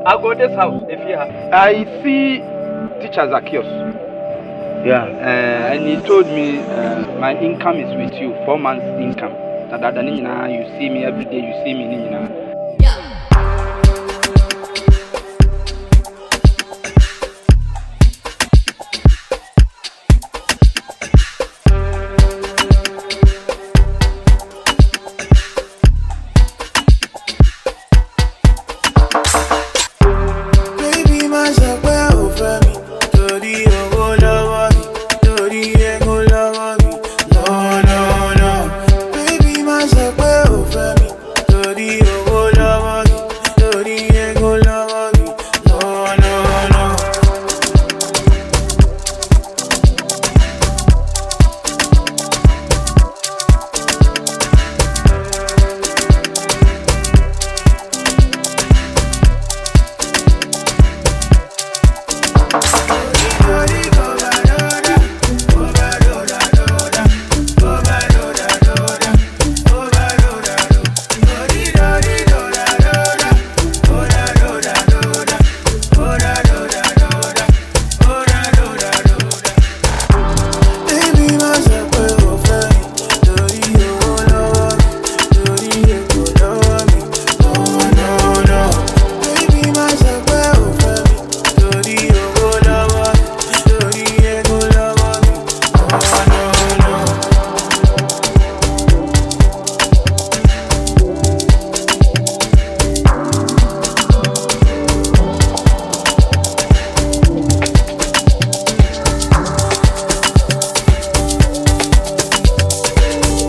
I go this house if you have. I see teacher Zacchaeus. Yeah, and he told me my income is with you, 4 months income. You see me every day, you see me.